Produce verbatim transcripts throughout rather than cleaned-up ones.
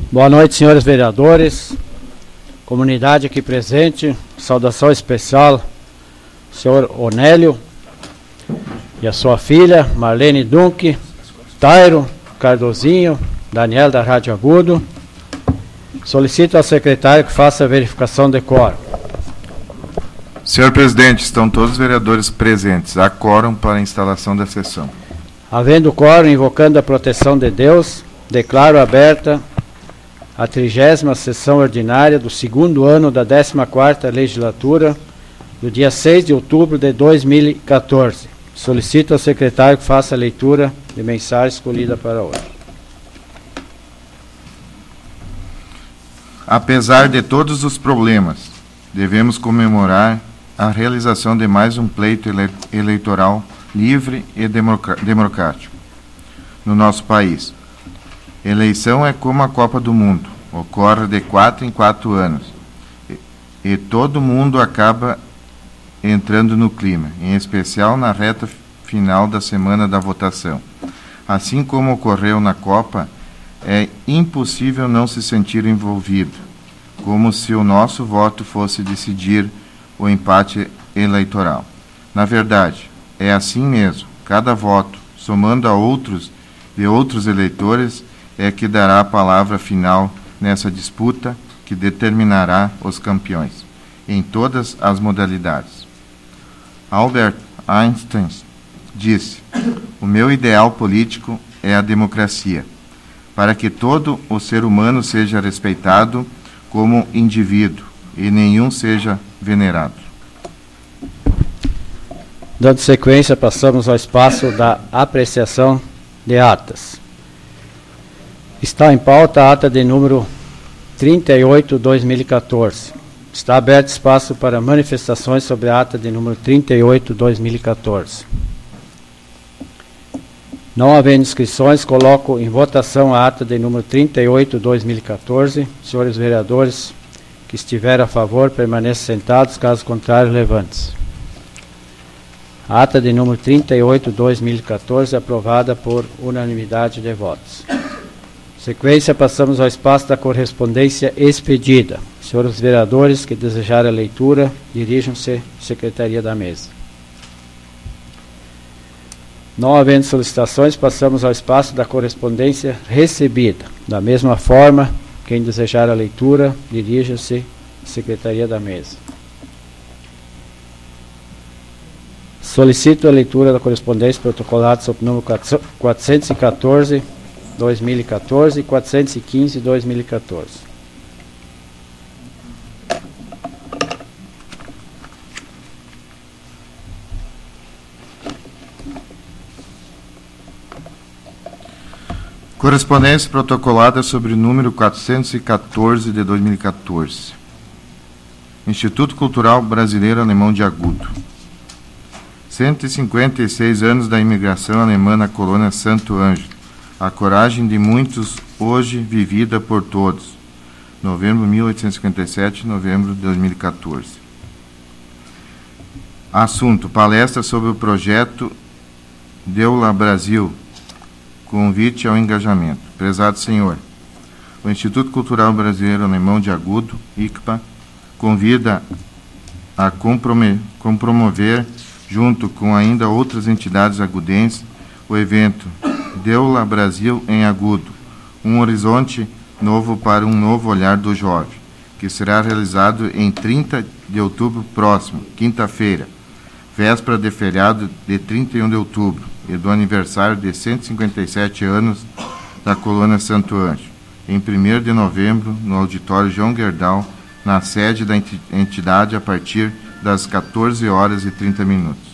Boa noite, senhores vereadores, comunidade aqui presente, saudação especial, senhor Onélio e a sua filha, Marlene Dunque, Tairo, Cardozinho, Daniel da Rádio Agudo. Solicito ao secretário que faça a verificação de quórum. Senhor presidente, estão todos os vereadores presentes. Há quórum para a instalação da sessão. Havendo quórum, invocando a proteção de Deus, declaro aberta a trigésima sessão ordinária do segundo ano da décima quarta legislatura, do dia seis de outubro de dois mil e quatorze. Solicito ao secretário que faça a leitura de mensagem escolhida para hoje. Apesar de todos os problemas, devemos comemorar a realização de mais um pleito ele- eleitoral livre e democr- democrático no nosso país. Eleição é como a Copa do Mundo, ocorre de quatro em quatro anos, e, e todo mundo acaba entrando no clima, em especial na reta final da semana da votação. Assim como ocorreu na Copa, é impossível não se sentir envolvido, como se o nosso voto fosse decidir o empate eleitoral. Na verdade, é assim mesmo, cada voto, somando a outros de outros eleitores, é que dará a palavra final nessa disputa que determinará os campeões, em todas as modalidades. Albert Einstein disse: o meu ideal político é a democracia, para que todo o ser humano seja respeitado como indivíduo e nenhum seja venerado. Dando sequência, passamos ao espaço da apreciação de atas. Está em pauta a ata de número trinta e oito de dois mil e quatorze. Está aberto espaço para manifestações sobre a ata de número trinta e oito de dois mil e quatorze. Não havendo inscrições, coloco em votação a ata de número trinta e oito de dois mil e quatorze. Senhores vereadores que estiverem a favor, permaneçam sentados, caso contrário, levante-se. A ata de número trinta e oito de dois mil e quatorze aprovada por unanimidade de votos. Sequência, passamos ao espaço da correspondência expedida. Senhores vereadores que desejarem a leitura, dirijam-se à secretaria da mesa. Não havendo solicitações, passamos ao espaço da correspondência recebida. Da mesma forma, quem desejar a leitura, dirija-se à secretaria da mesa. Solicito a leitura da correspondência protocolada sob o número quatrocentos e quatorze, dois mil e quatorze e quatrocentos e quinze, dois mil e quatorze. Correspondência protocolada sobre o número quatrocentos e quatorze de dois mil e quatorze. Instituto Cultural Brasileiro Alemão de Agudo. cento e cinquenta e seis anos da imigração alemã na colônia Santo Ângelo. A coragem de muitos, hoje vivida por todos. Novembro de mil oitocentos e cinquenta e sete, novembro de dois mil e quatorze. Assunto: palestra sobre o projeto Deula Brasil. Convite ao engajamento. Prezado senhor, o Instituto Cultural Brasileiro Alemão de Agudo, I C P A, convida a compromover, junto com ainda outras entidades agudenses, o evento Deula Brasil em Agudo, um horizonte novo para um novo olhar do jovem, que será realizado em trinta de outubro próximo, quinta-feira, véspera de feriado de trinta e um de outubro e do aniversário de cento e cinquenta e sete anos da colônia Santo Ângelo, em primeiro de novembro, no auditório João Gerdau, na sede da entidade, a partir das quatorze horas e trinta minutos.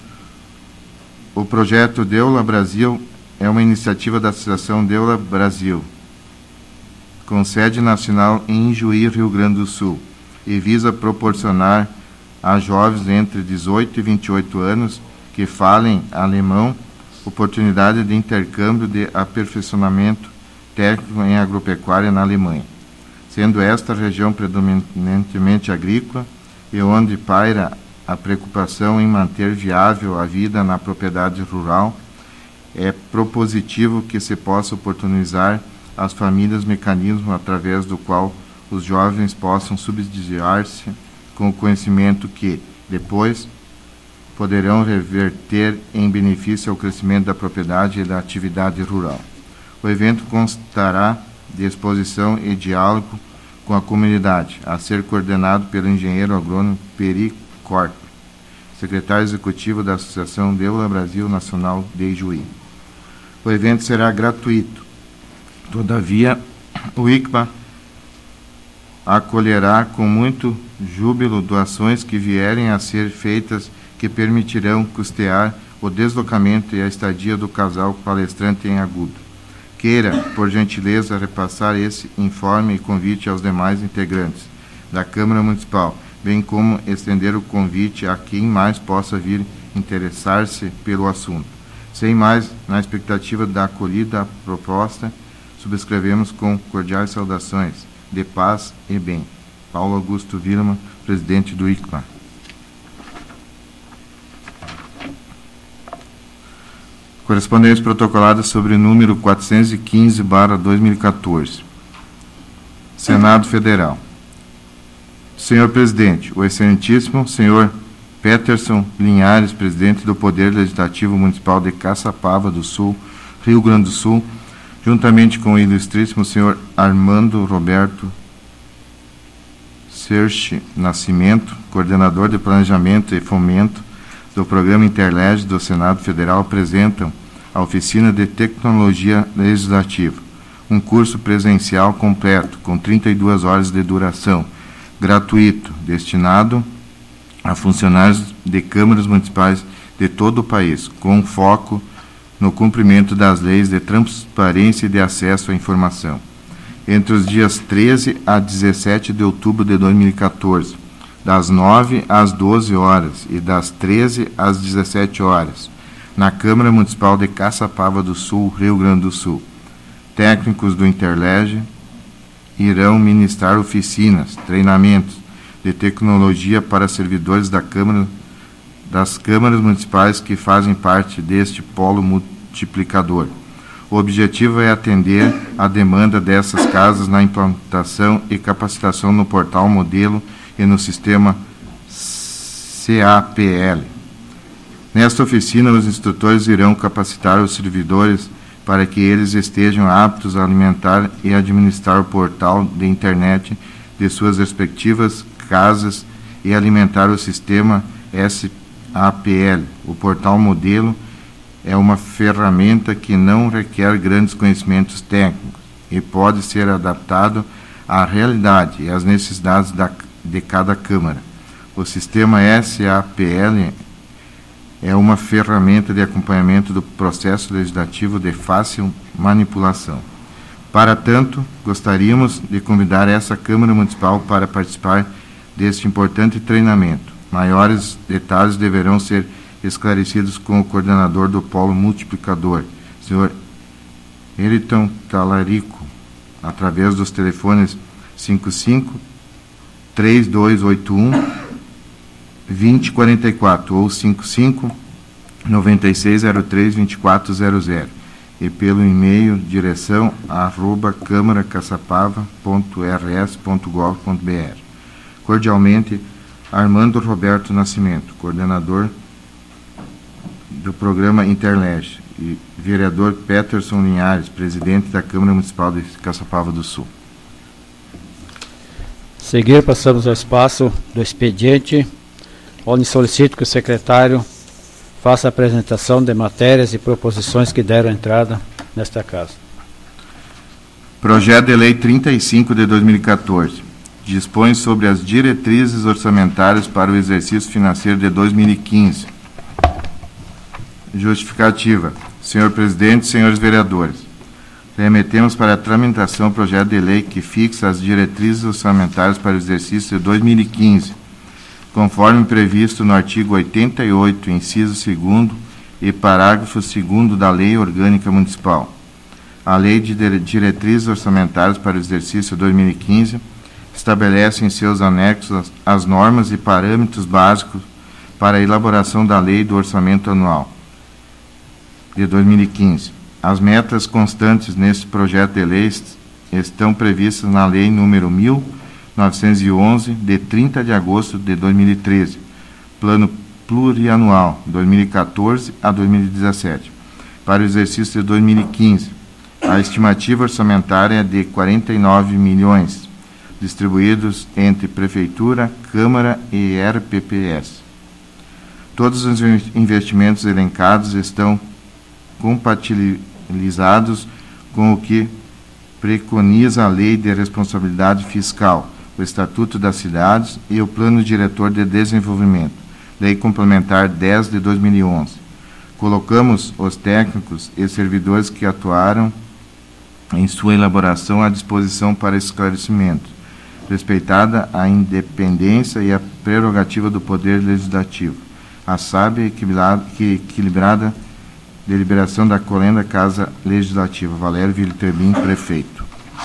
O projeto Deula Brasil é uma iniciativa da Associação Deula Brasil, com sede nacional em Juí, Rio Grande do Sul, e visa proporcionar a jovens entre dezoito e vinte e oito anos que falem alemão oportunidade de intercâmbio de aperfeiçoamento técnico em agropecuária na Alemanha, sendo esta região predominantemente agrícola e onde paira a preocupação em manter viável a vida na propriedade rural. É propositivo que se possa oportunizar às famílias mecanismo através do qual os jovens possam subsidiar-se com o conhecimento que, depois, poderão reverter em benefício ao crescimento da propriedade e da atividade rural. O evento constará de exposição e diálogo com a comunidade, a ser coordenado pelo engenheiro agrônomo Peri Corp, secretário executivo da Associação Deula Brasil Nacional de Ijuí. O evento será gratuito. Todavia, o I C M A acolherá com muito júbilo doações que vierem a ser feitas que permitirão custear o deslocamento e a estadia do casal palestrante em Agudo. Queira, por gentileza, repassar esse informe e convite aos demais integrantes da Câmara Municipal, bem como estender o convite a quem mais possa vir interessar-se pelo assunto. Sem mais, na expectativa da acolhida à proposta, subscrevemos com cordiais saudações de paz e bem. Paulo Augusto Vilma, presidente do I C M A. Correspondência protocolada sobre o número quatrocentos e quinze barra dois mil e quatorze. Senado Federal. Senhor Presidente, o excelentíssimo senhor Peterson Linhares, presidente do Poder Legislativo Municipal de Caçapava do Sul, Rio Grande do Sul, juntamente com o ilustríssimo senhor Armando Roberto Serchi Nascimento, coordenador de Planejamento e Fomento do Programa Interleg do Senado Federal, apresentam a Oficina de Tecnologia Legislativa, um curso presencial completo, com trinta e duas horas de duração, gratuito, destinado a funcionários de câmaras municipais de todo o país, com foco no cumprimento das leis de transparência e de acesso à informação. Entre os dias treze a dezessete de outubro de dois mil e quatorze, das nove às doze horas e das treze às dezessete horas, na Câmara Municipal de Caçapava do Sul, Rio Grande do Sul. Técnicos do Interleg irão ministrar oficinas, treinamentos de tecnologia para servidores da Câmara, das câmaras municipais que fazem parte deste polo multiplicador. O objetivo é atender a demanda dessas casas na implantação e capacitação no portal modelo e no sistema C A P L. Nesta oficina, os instrutores irão capacitar os servidores para que eles estejam aptos a alimentar e administrar o portal de internet de suas respectivas casas e alimentar o sistema S A P L. O portal modelo é uma ferramenta que não requer grandes conhecimentos técnicos e pode ser adaptado à realidade e às necessidades da de cada Câmara. O sistema S A P L é uma ferramenta de acompanhamento do processo legislativo de fácil manipulação. Para tanto, gostaríamos de convidar essa Câmara Municipal para participar deste importante treinamento. Maiores detalhes deverão ser esclarecidos com o coordenador do Polo Multiplicador, senhor Eriton Talarico, através dos telefones cinco cinco, três dois oito um, dois zero quatro quatro ou cinco cinco, nove seis zero três, dois quatro zero zero e pelo e-mail direção arroba câmara caçapava ponto r s ponto gov ponto b r. Cordialmente, Armando Roberto Nascimento, coordenador do programa Interleg, e vereador Peterson Linhares, presidente da Câmara Municipal de Caçapava do Sul. A seguir, passamos ao espaço do expediente, onde solicito que o secretário faça a apresentação de matérias e proposições que deram entrada nesta casa. Projeto de Lei trinta e cinco de dois mil e quatorze dispõe sobre as diretrizes orçamentárias para o exercício financeiro de dois mil e quinze. Justificativa. Senhor Presidente, senhores vereadores, remetemos para a tramitação o projeto de lei que fixa as diretrizes orçamentárias para o exercício de dois mil e quinze, conforme previsto no artigo oitenta e oito, inciso segundo e parágrafo segundo da Lei Orgânica Municipal. A Lei de Diretrizes Orçamentárias para o exercício dois mil e quinze estabelece em seus anexos as normas e parâmetros básicos para a elaboração da Lei do Orçamento Anual de dois mil e quinze. As metas constantes neste projeto de lei estão previstas na Lei número mil novecentos e onze, de trinta de agosto de dois mil e treze, Plano Plurianual dois mil e quatorze a dois mil e dezessete. Para o exercício de dois mil e quinze, a estimativa orçamentária é de quarenta e nove milhões, distribuídos entre Prefeitura, Câmara e R P P S. Todos os investimentos elencados estão compatibilizados com o que preconiza a Lei de Responsabilidade Fiscal, o Estatuto das Cidades e o Plano Diretor de Desenvolvimento, Lei Complementar dez de dois mil e onze. Colocamos os técnicos e servidores que atuaram em sua elaboração à disposição para esclarecimento, respeitada a independência e a prerrogativa do Poder Legislativo, a sábia e equilibrada deliberação da Colenda Casa Legislativa. Valério Vilterbim, prefeito.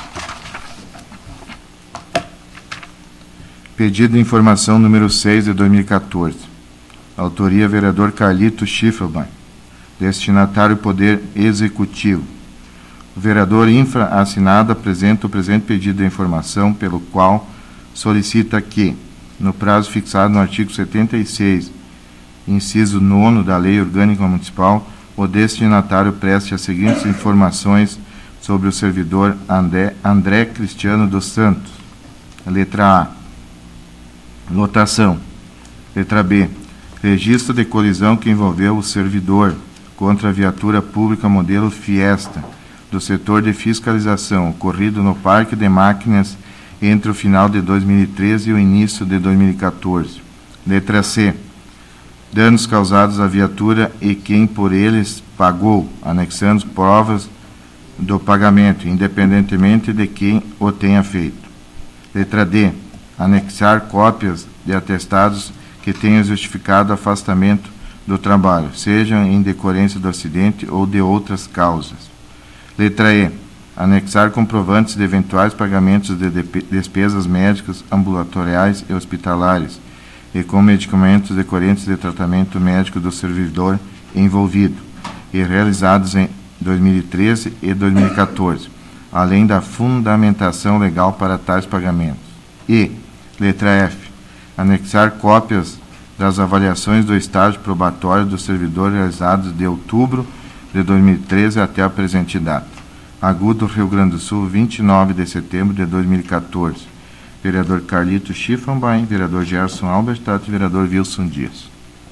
Pedido de informação número seis de dois mil e quatorze. Autoria, vereador Carlito Schiffelbein. Destinatário, Poder Executivo. O vereador infra-assinado apresenta o presente pedido de informação, pelo qual solicita que, no prazo fixado no artigo setenta e seis, inciso nono da Lei Orgânica Municipal, o destinatário preste as seguintes informações sobre o servidor André, André Cristiano dos Santos. Letra A. Lotação. Letra B. Registro de colisão que envolveu o servidor contra a viatura pública modelo Fiesta, do setor de fiscalização, ocorrido no Parque de Máquinas entre o final de dois mil e treze e o início de dois mil e quatorze. Letra C. Danos causados à viatura e quem por eles pagou, anexando provas do pagamento, independentemente de quem o tenha feito. Letra D. Anexar cópias de atestados que tenham justificado afastamento do trabalho, sejam em decorrência do acidente ou de outras causas. Letra E. Anexar comprovantes de eventuais pagamentos de despesas médicas, ambulatoriais e hospitalares, e com medicamentos decorrentes de tratamento médico do servidor envolvido, e realizados em dois mil e treze e dois mil e quatorze, além da fundamentação legal para tais pagamentos. E, letra F. Anexar cópias das avaliações do estágio probatório do servidor realizadas de outubro de dois mil e treze até a presente data. Agudo, Rio Grande do Sul, vinte e nove de setembro de dois mil e quatorze. Vereador Carlito Schiffelbein, vereador Gerson Alberstadt e vereador Wilson Dias.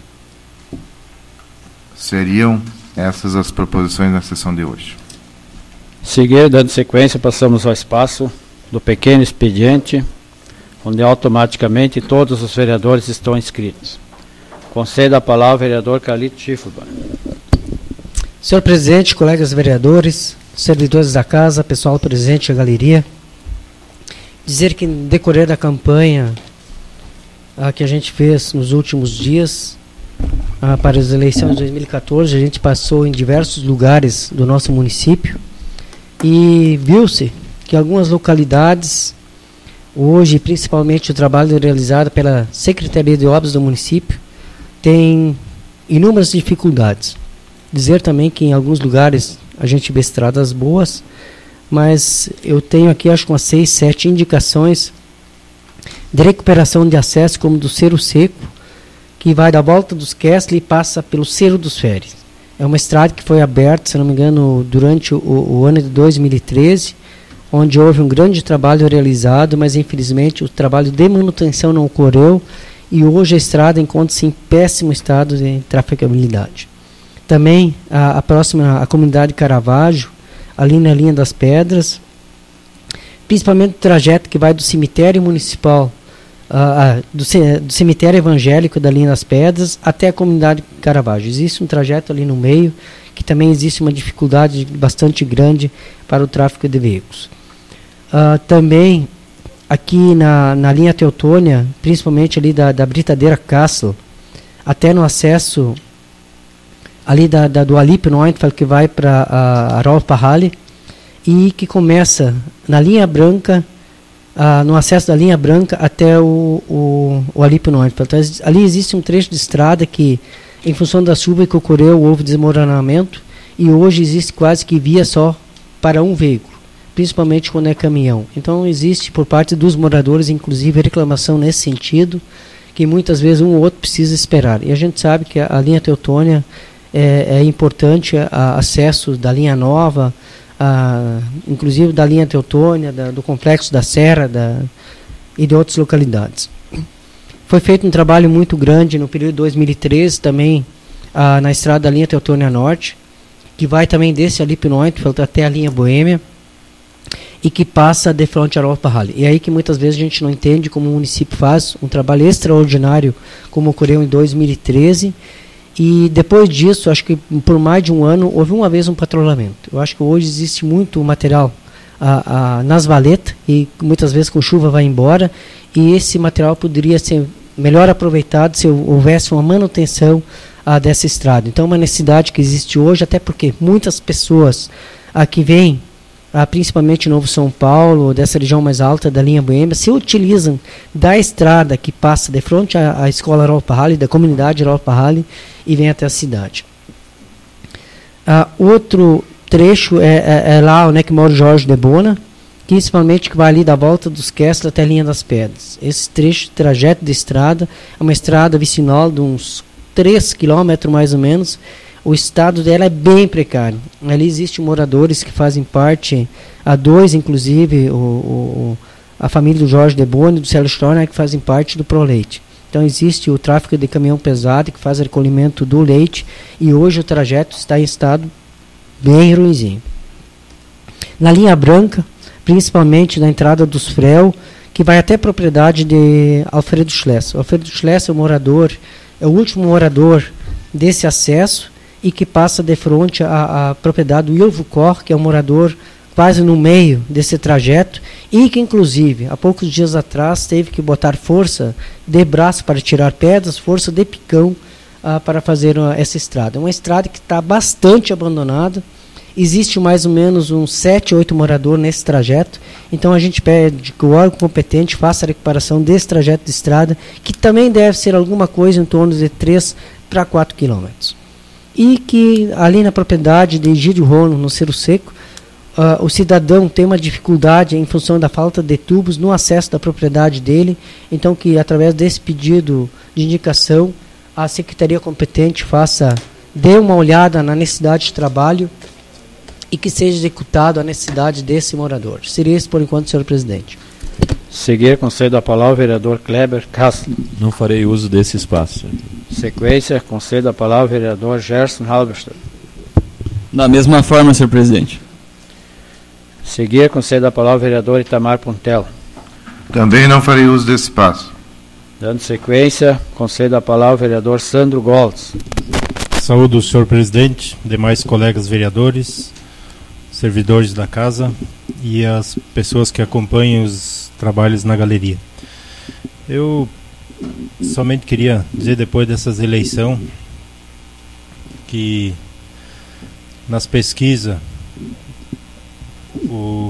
Seriam essas as proposições na sessão de hoje. Seguir, dando sequência, passamos ao espaço do pequeno expediente, onde automaticamente todos os vereadores estão inscritos. Concedo a palavra ao vereador Carlito Schiffelbein. Senhor presidente, colegas vereadores, servidores da casa, pessoal presente na galeria, dizer que no decorrer da campanha a que a gente fez nos últimos dias a, para as eleições de dois mil e quatorze, a gente passou em diversos lugares do nosso município e viu-se que algumas localidades, hoje principalmente o trabalho realizado pela Secretaria de Obras do município, tem inúmeras dificuldades. Dizer também que em alguns lugares a gente vê estradas boas, mas eu tenho aqui acho que umas seis, sete indicações de recuperação de acesso, como do Cerro Seco, que vai da volta dos Kessler e passa pelo Cerro dos Feres. É uma estrada que foi aberta, se não me engano, durante o, o ano de dois mil e treze, onde houve um grande trabalho realizado, mas infelizmente o trabalho de manutenção não ocorreu e hoje a estrada encontra-se em péssimo estado de trafegabilidade. Também a, a próxima, a comunidade Caravaggio, ali na linha das Pedras, principalmente o trajeto que vai do cemitério municipal, uh, uh, do, do cemitério evangélico da linha das Pedras até a comunidade Caravaggio. Existe um trajeto ali no meio que também existe uma dificuldade bastante grande para o tráfego de veículos. Uh, também aqui na, na linha Teutônia, principalmente ali da, da Britadeira Castle, até no acesso ali da, da, do Alípio Neufeld, que vai para a Rolf Parhalli, e que começa na linha branca, uh, no acesso da linha branca até o, o, o Alípio Neufeld. Então, ali existe um trecho de estrada que, em função da chuva que ocorreu, houve desmoronamento, e hoje existe quase que via só para um veículo, principalmente quando é caminhão. Então existe por parte dos moradores, inclusive, reclamação nesse sentido, que muitas vezes um ou outro precisa esperar. E a gente sabe que a, a linha Teutônia é, é importante, a, acesso da linha nova, a, inclusive da linha Teutônia, da, do complexo da Serra da, e de outras localidades. Foi feito um trabalho muito grande no período de dois mil e treze também, ah, na estrada da linha Teutônia Norte, que vai também desse ali Pinóito até a linha Boêmia, e que passa de fronte a Europa Rally. E aí que muitas vezes a gente não entende como o município faz um trabalho extraordinário, como ocorreu em dois mil e treze, e depois disso, acho que por mais de um ano, houve uma vez um patrulhamento. Eu acho que hoje existe muito material a, a, nas valetas, e muitas vezes com chuva vai embora, e esse material poderia ser melhor aproveitado se houvesse uma manutenção a, dessa estrada. Então, uma necessidade que existe hoje, até porque muitas pessoas aqui vêm, a, principalmente Novo São Paulo, dessa região mais alta da linha Boêmia, se utilizam da estrada que passa de frente à, à escola Europa Rally, da comunidade Europa Rally, e vem até a cidade. Ah, outro trecho é, é, é lá onde é que mora o Jorge de Bona, principalmente que vai ali da volta dos Kessler até a linha das Pedras. Esse trecho, trajeto de estrada, é uma estrada vicinal de uns três quilômetros mais ou menos. O estado dela é bem precário. Ali existem moradores que fazem parte, a dois inclusive, o, o, a família do Jorge de Bona e do Célio Storner, que fazem parte do ProLeite. Então existe o tráfego de caminhão pesado que faz recolhimento do leite, e hoje o trajeto está em estado bem ruimzinho. Na linha branca, principalmente na entrada dos Frel, que vai até a propriedade de Alfredo Schlesser. Alfredo Schlesser é o morador, é o último morador desse acesso, e que passa de frente à, à propriedade do Ilvo Cor, que é um morador quase no meio desse trajeto, e que inclusive há poucos dias atrás teve que botar força de braço para tirar pedras, força de picão ah, para fazer uh, essa estrada. É uma estrada que está bastante abandonada, existe mais ou menos uns sete, oito moradores nesse trajeto, então a gente pede que o órgão competente faça a recuperação desse trajeto de estrada, que também deve ser alguma coisa em torno de três para quatro quilômetros. E que ali na propriedade de Egídio Rono, no Cerro Seco, Uh, o cidadão tem uma dificuldade em função da falta de tubos no acesso da propriedade dele, então que através desse pedido de indicação a secretaria competente faça, dê uma olhada na necessidade de trabalho e que seja executado a necessidade desse morador. Seria isso por enquanto, senhor presidente. Seguir, concedo a palavra ao vereador Kleber Castro. Não farei uso desse espaço. Sequência, concedo a palavra ao vereador Gerson Halberstadt. Da mesma forma, senhor presidente. Seguir, concedo a palavra ao vereador Itamar Pontel. Também não farei uso desse espaço. Dando sequência, concedo a palavra ao vereador Sandro Goltz. Saúdo o senhor presidente, demais colegas vereadores, servidores da casa e as pessoas que acompanham os trabalhos na galeria. Eu somente queria dizer, depois dessas eleições, que nas pesquisas o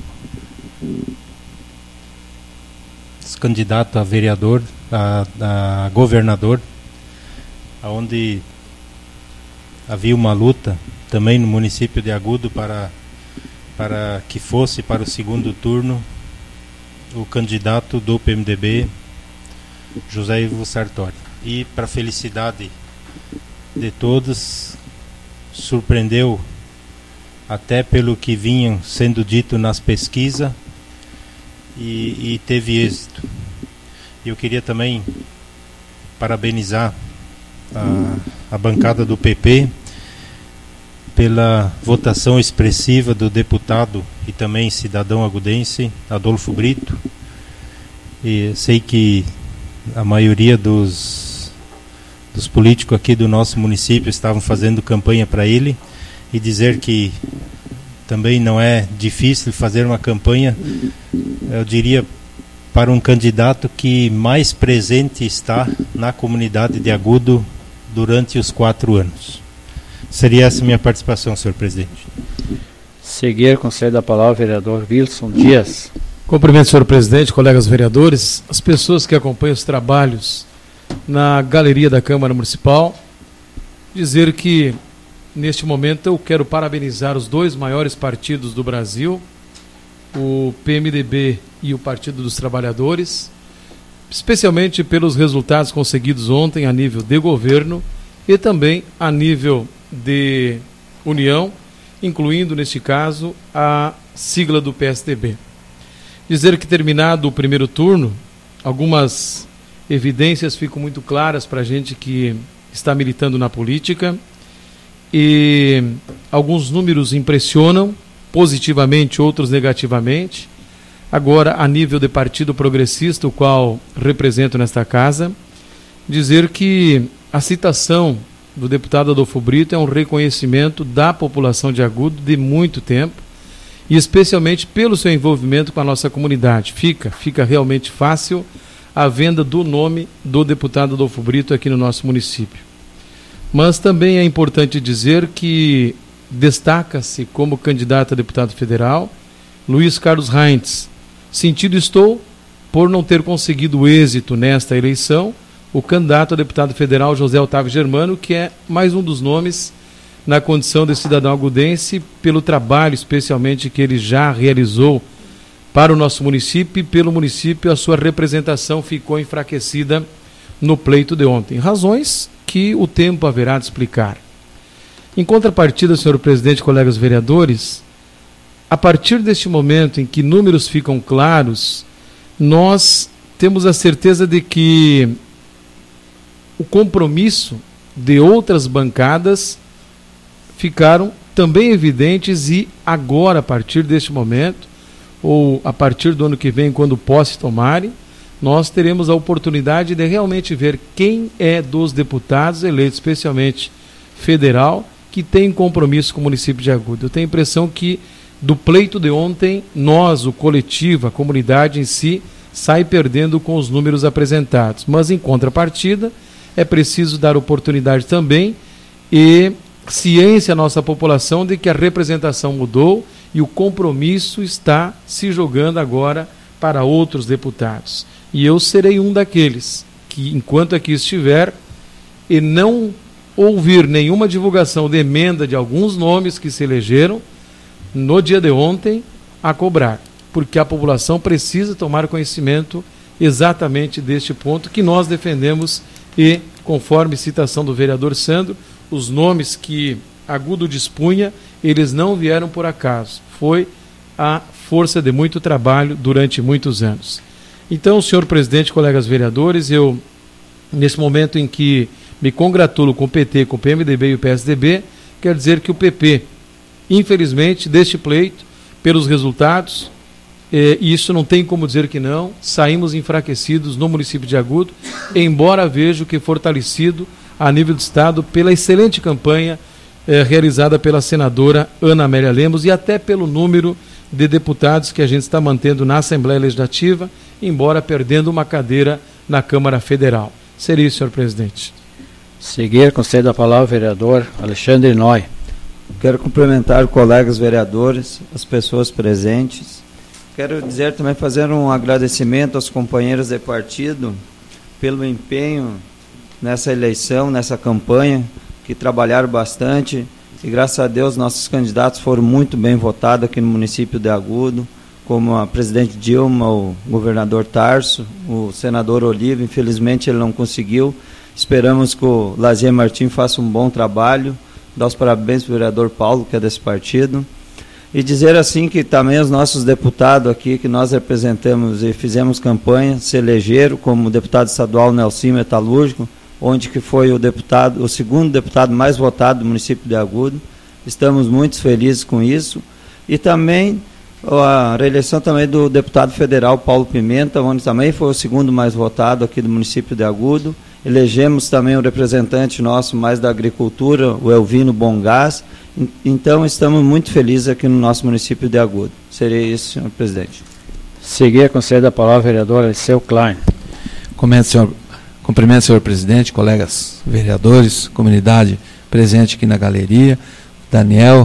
os candidatos a vereador, a, a governador, onde havia uma luta também no município de Agudo para, para que fosse para o segundo turno o candidato do P M D B, José Ivo Sartori. E para felicidade de todos, surpreendeu até pelo que vinham sendo dito nas pesquisas, e, e teve êxito. Eu queria também parabenizar a, a bancada do P P pela votação expressiva do deputado e também cidadão agudense Adolfo Brito. E sei que a maioria dos, dos políticos aqui do nosso município estavam fazendo campanha para ele, e dizer que também não é difícil fazer uma campanha, eu diria, para um candidato que mais presente está na comunidade de Agudo durante os quatro anos. Seria essa a minha participação, senhor presidente. Seguir, concedo a palavra ao vereador Wilson Dias. Cumprimento, senhor presidente, colegas vereadores, as pessoas que acompanham os trabalhos na galeria da Câmara Municipal, dizer que neste momento, eu quero parabenizar os dois maiores partidos do Brasil, o P M D B e o Partido dos Trabalhadores, especialmente pelos resultados conseguidos ontem a nível de governo e também a nível de união, incluindo, neste caso, a sigla do P S D B. Dizer que, terminado o primeiro turno, algumas evidências ficam muito claras para a gente que está militando na política, e alguns números impressionam, positivamente, outros negativamente. Agora, a nível de Partido Progressista, o qual represento nesta casa, dizer que a citação do deputado Adolfo Brito é um reconhecimento da população de Agudo de muito tempo, e especialmente pelo seu envolvimento com a nossa comunidade. Fica, fica realmente fácil a venda do nome do deputado Adolfo Brito aqui no nosso município. Mas também é importante dizer que destaca-se como candidato a deputado federal Luiz Carlos Reintz. Sentido estou por não ter conseguido êxito nesta eleição o candidato a deputado federal José Otávio Germano, que é mais um dos nomes na condição de cidadão agudense, pelo trabalho especialmente que ele já realizou para o nosso município, e pelo município a sua representação ficou enfraquecida no pleito de ontem. Razões que o tempo haverá de explicar. Em contrapartida, senhor presidente, colegas vereadores, a partir deste momento em que números ficam claros, nós temos a certeza de que o compromisso de outras bancadas ficaram também evidentes, e agora, a partir deste momento, ou a partir do ano que vem, quando posse tomarem, nós teremos a oportunidade de realmente ver quem é dos deputados eleitos, especialmente federal, que tem compromisso com o município de Agudo. Eu tenho a impressão que do pleito de ontem, nós, o coletivo, a comunidade em si, sai perdendo com os números apresentados. Mas, em contrapartida, é preciso dar oportunidade também e ciência à nossa população de que a representação mudou e o compromisso está se jogando agora para outros deputados. E eu serei um daqueles que, enquanto aqui estiver, e não ouvir nenhuma divulgação de emenda de alguns nomes que se elegeram no dia de ontem, a cobrar, porque a população precisa tomar conhecimento exatamente deste ponto que nós defendemos, e, conforme citação do vereador Sandro, os nomes que Agudo dispunha, eles não vieram por acaso, foi a força de muito trabalho durante muitos anos. Então, senhor presidente, colegas vereadores, eu, nesse momento em que me congratulo com o P T, com o P M D B e o P S D B, quer dizer que o P P, infelizmente, deste pleito, pelos resultados, eh, e isso não tem como dizer que não, saímos enfraquecidos no município de Agudo, embora vejo que fortalecido a nível do Estado pela excelente campanha eh, realizada pela senadora Ana Amélia Lemos, e até pelo número de deputados que a gente está mantendo na Assembleia Legislativa, embora perdendo uma cadeira na Câmara Federal. Seria isso, senhor presidente. Seguir, concedo a palavra ao vereador Alexandre Noy. Quero cumprimentar os colegas vereadores, as pessoas presentes. Quero dizer também, fazer um agradecimento aos companheiros de partido pelo empenho nessa eleição, nessa campanha, que trabalharam bastante, e graças a Deus nossos candidatos foram muito bem votados aqui no município de Agudo, como a presidente Dilma, o governador Tarso, o senador Oliva. Infelizmente ele não conseguiu. Esperamos que o Lazier Martins faça um bom trabalho. Dar os parabéns para o vereador Paulo, que é desse partido. E dizer assim que também os nossos deputados aqui, que nós representamos e fizemos campanha, se elegeram, como o deputado estadual Nelson Metalúrgico, onde que foi o deputado, o segundo deputado mais votado do município de Agudo. Estamos muito felizes com isso. E também a reeleição também do deputado federal Paulo Pimenta, onde também foi o segundo mais votado aqui do município de Agudo. Elegemos também o representante nosso mais da agricultura, o Elvino Bongás. Então estamos muito felizes aqui no nosso município de Agudo. Seria isso, senhor presidente. Seguir, concedo a palavra ao vereador Eliseu Klein. Comento, senhor, cumprimento, senhor presidente, colegas vereadores, comunidade presente aqui na galeria, Daniel,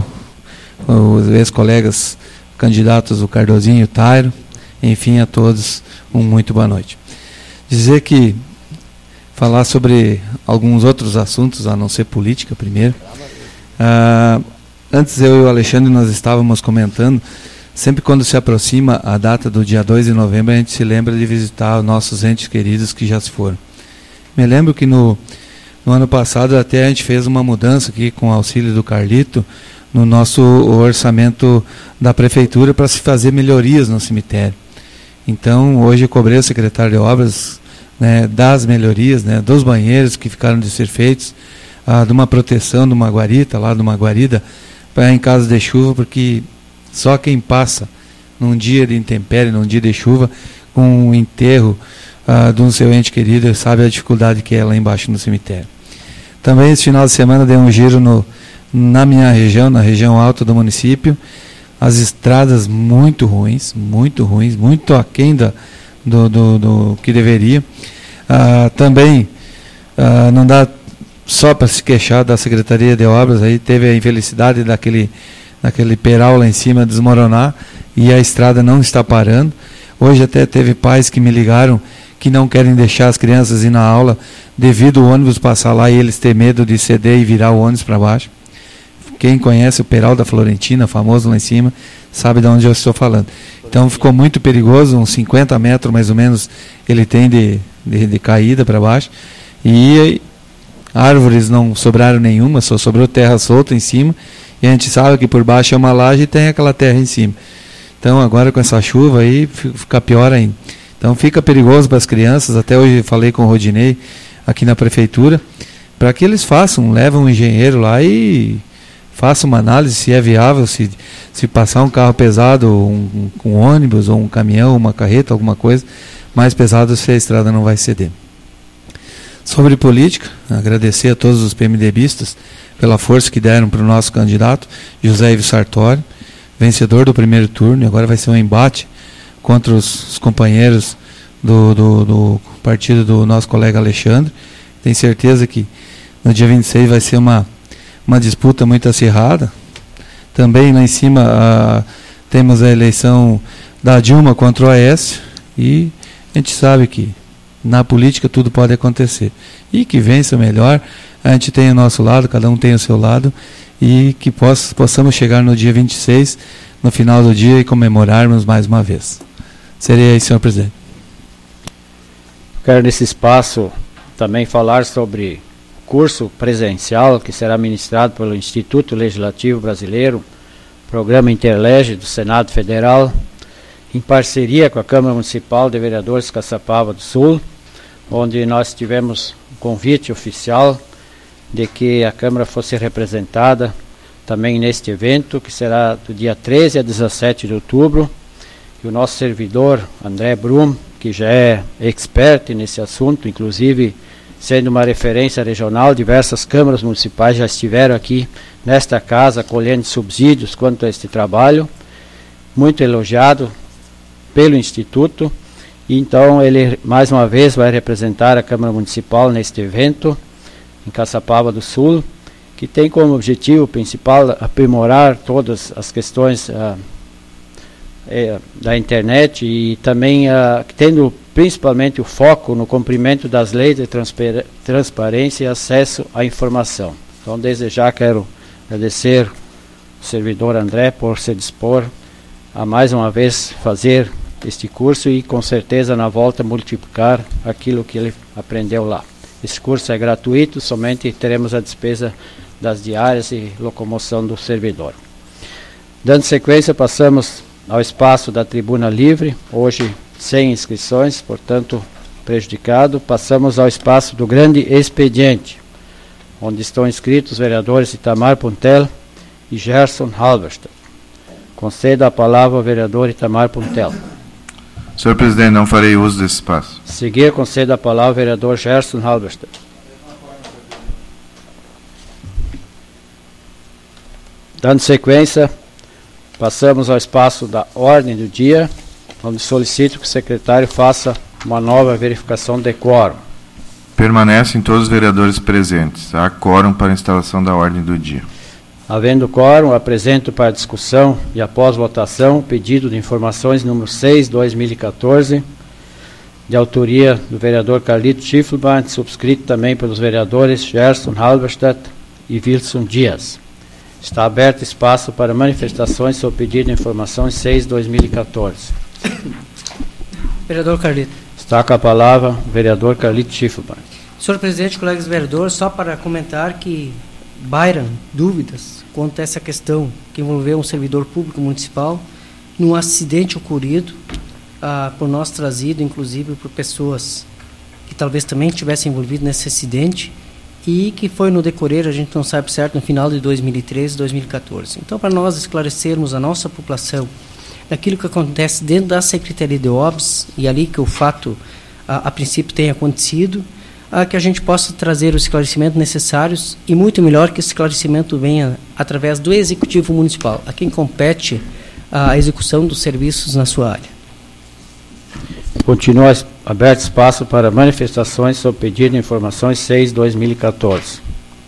os ex-colegas candidatos, o Cardozinho e o Tairo, enfim, a todos, um muito boa noite. Dizer que falar sobre alguns outros assuntos, a não ser política primeiro, Ah, antes eu e o Alexandre nós estávamos comentando, sempre quando se aproxima a data do dia dois de novembro, a gente se lembra de visitar os nossos entes queridos que já se foram. Me lembro que no, no ano passado até a gente fez uma mudança aqui com o auxílio do Carlito no nosso orçamento da prefeitura para se fazer melhorias no cemitério. Então hoje eu cobrei o secretário de obras, né, das melhorias, né, dos banheiros que ficaram de ser feitos, ah, de uma proteção, de uma guarita, lá de uma guarida, para em caso de chuva, porque só quem passa num dia de intempérie, num dia de chuva, com o enterro ah, de um seu ente querido, sabe a dificuldade que é lá embaixo no cemitério. Também esse final de semana dei um giro no, na minha região, na região alta do município, as estradas muito ruins, muito ruins, muito aquém da, do, do, do que deveria. Ah, também ah, não dá só para se queixar da Secretaria de Obras, aí teve a infelicidade daquele, daquele peral lá em cima desmoronar e a estrada não está parando. Hoje até teve pais que me ligaram que não querem deixar as crianças ir na aula devido ao ônibus passar lá e eles ter medo de ceder e virar o ônibus para baixo. Quem conhece o Peral da Florentina, famoso lá em cima, sabe de onde eu estou falando. Então ficou muito perigoso, uns cinquenta metros mais ou menos ele tem de, de, de caída para baixo. E árvores não sobraram nenhuma, só sobrou terra solta em cima. E a gente sabe que por baixo é uma laje e tem aquela terra em cima. Então agora com essa chuva aí fica pior ainda. Então fica perigoso para as crianças. Até hoje falei com o Rodinei aqui na prefeitura, para que eles façam, levam um engenheiro lá e faça uma análise se é viável, se, se passar um carro pesado, um, um, um ônibus, ou um caminhão, uma carreta, alguma coisa mais pesado, se a estrada não vai ceder. Sobre política, agradecer a todos os PMDBistas pela força que deram para o nosso candidato, José Ivo Sartori, vencedor do primeiro turno, e agora vai ser um embate contra os, os companheiros do, do, do partido do nosso colega Alexandre. Tenho certeza que no dia vinte e seis vai ser uma uma disputa muito acirrada. Também lá em cima a, temos a eleição da Dilma contra o Aécio, e a gente sabe que na política tudo pode acontecer. E que vença o melhor, a gente tem o nosso lado, cada um tem o seu lado, e que poss, possamos chegar no dia vinte e seis, no final do dia, e comemorarmos mais uma vez. Seria aí, senhor presidente. Quero nesse espaço também falar sobre curso presencial que será ministrado pelo Instituto Legislativo Brasileiro, Programa Interlege do Senado Federal, em parceria com a Câmara Municipal de Vereadores Caçapava do Sul, onde nós tivemos um convite oficial de que a Câmara fosse representada também neste evento, que será do dia treze a dezessete de outubro, e o nosso servidor, André Brum, que já é expert nesse assunto, inclusive sendo uma referência regional, diversas câmaras municipais já estiveram aqui nesta casa colhendo subsídios quanto a este trabalho, muito elogiado pelo Instituto. E então ele mais uma vez vai representar a Câmara Municipal neste evento em Caçapava do Sul, que tem como objetivo principal aprimorar todas as questões uh, é, da internet, e também uh, tendo principalmente o foco no cumprimento das leis de transparência e acesso à informação. Então, desde já quero agradecer ao servidor André por se dispor a mais uma vez fazer este curso e com certeza na volta multiplicar aquilo que ele aprendeu lá. Esse curso é gratuito, somente teremos a despesa das diárias e locomoção do servidor. Dando sequência, passamos ao espaço da Tribuna Livre, hoje sem inscrições, portanto prejudicado. Passamos ao espaço do Grande Expediente, onde estão inscritos os vereadores Itamar Puntel e Gerson Halberstadt. Concedo a palavra ao vereador Itamar Puntel. Senhor presidente, não farei uso desse espaço. A seguir, concedo a palavra ao vereador Gerson Halberstadt. Dando sequência, passamos ao espaço da ordem do dia, onde solicito que o secretário faça uma nova verificação de quórum. Permanecem todos os vereadores presentes. Há quórum para a instalação da ordem do dia. Havendo quórum, apresento para discussão e após votação o pedido de informações número seis, dois mil e quatorze, de autoria do vereador Carlito Schiffelbach, subscrito também pelos vereadores Gerson Halberstadt e Wilson Dias. Está aberto espaço para manifestações sobre pedido de informações seis barra dois mil e quatorze. Vereador Carlito. Está com a palavra o vereador Carlito Schiffelbein. Senhor presidente, colegas vereadores, só para comentar que bairam dúvidas quanto a essa questão que envolveu um servidor público municipal num acidente ocorrido, ah, por nós trazido, inclusive, por pessoas que talvez também tivessem envolvido nesse acidente e que foi no decorrer, a gente não sabe certo, no final de dois mil e treze, dois mil e quatorze. Então, para nós esclarecermos a nossa população daquilo que acontece dentro da Secretaria de Obras e ali que o fato, a, a princípio, tenha acontecido, a, que a gente possa trazer os esclarecimentos necessários e muito melhor que esse esclarecimento venha através do Executivo Municipal, a quem compete a execução dos serviços na sua área. Continua aberto espaço para manifestações sobre pedido de informações seis barra dois mil e quatorze.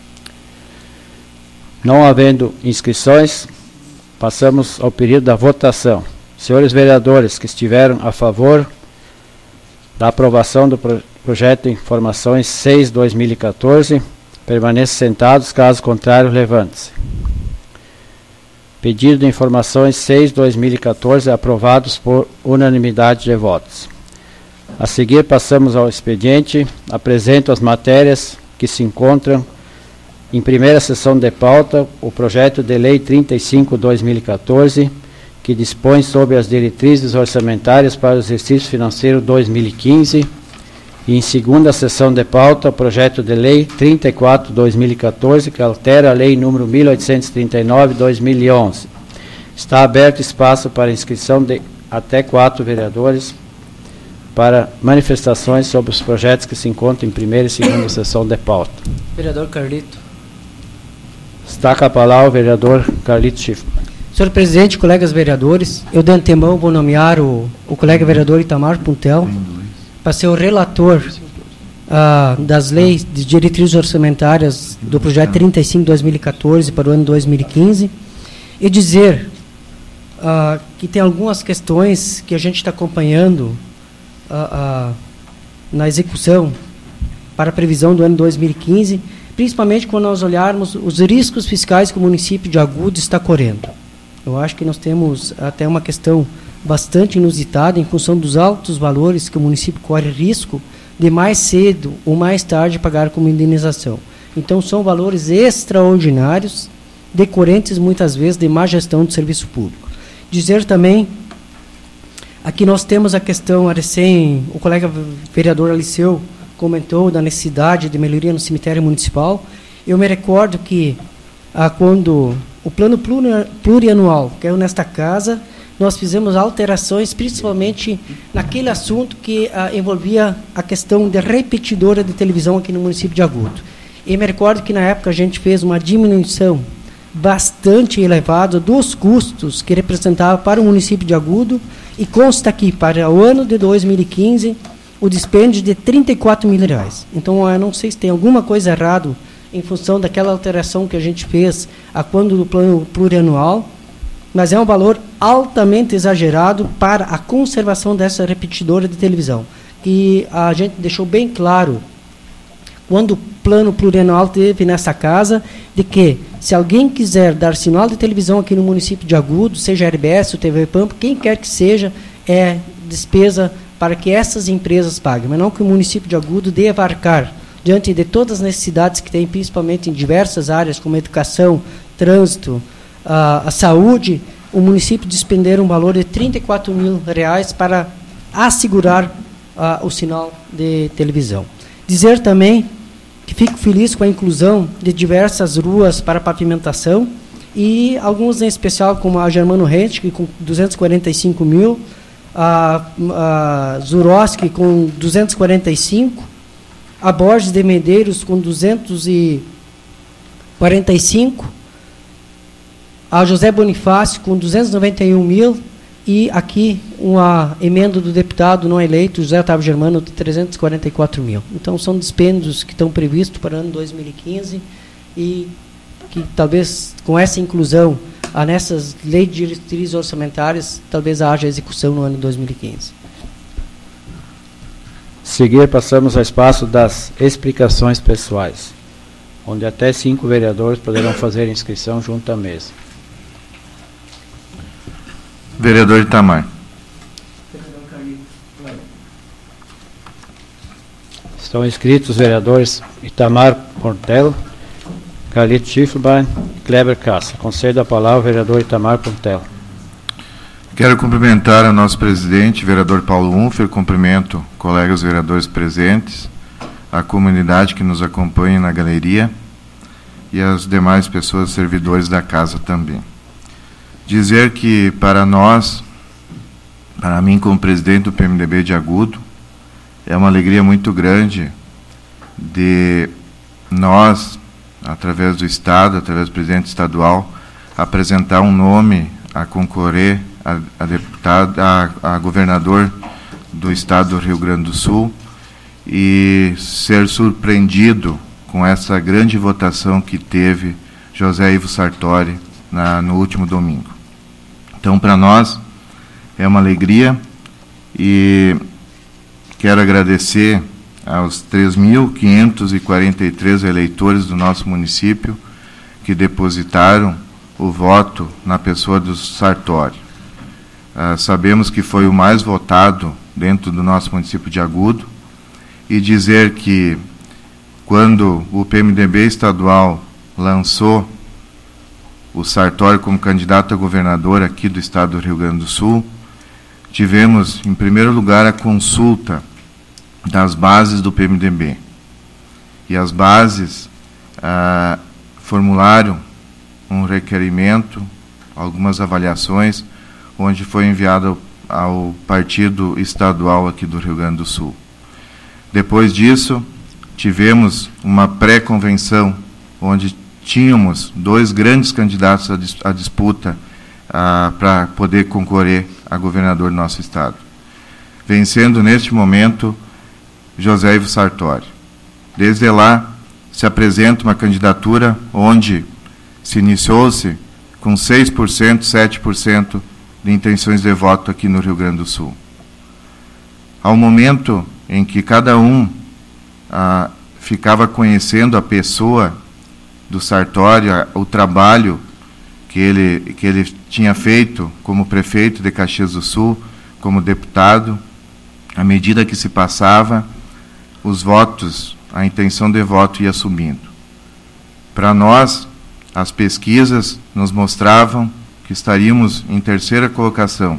Não havendo inscrições, passamos ao período da votação. Senhores vereadores que estiveram a favor da aprovação do pro projeto de informações seis barra dois mil e quatorze, permaneçam sentados, caso contrário, levante-se. Pedido de informações seis barra dois mil e quatorze aprovados por unanimidade de votos. A seguir, passamos ao expediente. Apresento as matérias que se encontram em primeira sessão de pauta, o projeto de lei trinta e cinco barra dois mil e quatorze, que dispõe sobre as diretrizes orçamentárias para o exercício financeiro dois mil e quinze, e em segunda sessão de pauta, o projeto de lei trinta e quatro barra dois mil e quatorze, que altera a lei número mil oitocentos e trinta e nove barra dois mil e onze. Está aberto espaço para inscrição de até quatro vereadores para manifestações sobre os projetos que se encontram em primeira e segunda sessão de pauta. Vereador Carlito. Está com a palavra o vereador Carlito Schiffelbein. Senhor presidente, colegas vereadores, eu de antemão vou nomear o, o colega vereador Itamar Puntel para ser o relator ah, das leis de diretrizes orçamentárias do projeto trinta e cinco barra dois mil e quatorze para o ano dois mil e quinze e dizer ah, que tem algumas questões que a gente está acompanhando ah, ah, na execução para a previsão do ano dois mil e quinze, principalmente quando nós olharmos os riscos fiscais que o município de Agudo está correndo. Eu acho que nós temos até uma questão bastante inusitada em função dos altos valores que o município corre risco de mais cedo ou mais tarde pagar como indenização. Então, são valores extraordinários, decorrentes muitas vezes de má gestão do serviço público. Dizer também, aqui nós temos a questão, a recém, o colega vereador Aliceu comentou da necessidade de melhoria no cemitério municipal. Eu me recordo que, ah, quando o plano plurianual caiu nesta casa, nós fizemos alterações, principalmente naquele assunto que ah, envolvia a questão de repetidora de televisão aqui no município de Agudo. E me recordo que na época a gente fez uma diminuição bastante elevada dos custos que representava para o município de Agudo, e consta aqui, para o ano de dois mil e quinze, o dispêndio de trinta e quatro mil reais. Então, eu não sei se tem alguma coisa errada em função daquela alteração que a gente fez a quando do plano plurianual, mas é um valor altamente exagerado para a conservação dessa repetidora de televisão. E a gente deixou bem claro, quando o plano plurianual teve nessa casa, de que se alguém quiser dar sinal de televisão aqui no município de Agudo, seja a R B S ou T V Pampa, quem quer que seja, é despesa para que essas empresas paguem, mas não que o município de Agudo deva arcar diante de todas as necessidades que tem, principalmente em diversas áreas, como educação, trânsito, a, a saúde, o município despender um valor de trinta e quatro mil reais para assegurar a, o sinal de televisão. Dizer também que fico feliz com a inclusão de diversas ruas para pavimentação, e alguns em especial, como a Germano Rente, com duzentos e quarenta e cinco mil, a, a Zuroski com duzentos e quarenta e cinco, a Borges de Medeiros com duzentos e quarenta e cinco, a José Bonifácio com duzentos e noventa e um mil, e aqui uma emenda do deputado não eleito, José Otávio Germano, de trezentos e quarenta e quatro mil. Então, são dispêndios que estão previstos para o ano dois mil e quinze e que talvez com essa inclusão a nessas leis de diretrizes orçamentárias, talvez haja execução no ano dois mil e quinze. Seguir, passamos ao espaço das explicações pessoais. onde até cinco vereadores poderão fazer inscrição junto à mesa. Vereador Itamar. Estão inscritos os vereadores Itamar Portela, Carlito Schiffelbein e Kleber Cassa. Concedo a palavra ao vereador Itamar Portela. Quero cumprimentar o nosso presidente, vereador Paulo Unfer, cumprimento colegas vereadores presentes, a comunidade que nos acompanha na galeria e as demais pessoas, servidores da casa também. Dizer que para nós, para mim como presidente do P M D B de Agudo, é uma alegria muito grande de nós, através do Estado, através do presidente estadual, apresentar um nome a concorrer a, a deputado, a, a governador do Estado do Rio Grande do Sul e ser surpreendido com essa grande votação que teve José Ivo Sartori na, no último domingo. Então, para nós, é uma alegria e quero agradecer aos três mil quinhentos e quarenta e três eleitores do nosso município que depositaram o voto na pessoa do Sartori. Ah, sabemos que foi o mais votado dentro do nosso município de Agudo e dizer que quando o P M D B estadual lançou o Sartori como candidato a governador aqui do estado do Rio Grande do Sul, tivemos, em primeiro lugar, a consulta das bases do P M D B. E as bases ah, formularam um requerimento, algumas avaliações, onde foi enviado ao, ao partido estadual aqui do Rio Grande do Sul. Depois disso, tivemos uma pré-convenção, onde tínhamos dois grandes candidatos à, dis à disputa ah, para poder concorrer a governador do nosso estado. Vencendo, neste momento, José Ivo Sartori. Desde lá, se apresenta uma candidatura onde se iniciou-se com seis por cento, sete por cento de intenções de voto aqui no Rio Grande do Sul. Ao momento em que cada um ah, ficava conhecendo a pessoa do Sartori, o trabalho que ele, que ele tinha feito como prefeito de Caxias do Sul, como deputado, à medida que se passava, os votos, a intenção de voto ia subindo. Para nós, as pesquisas nos mostravam que estaríamos em terceira colocação.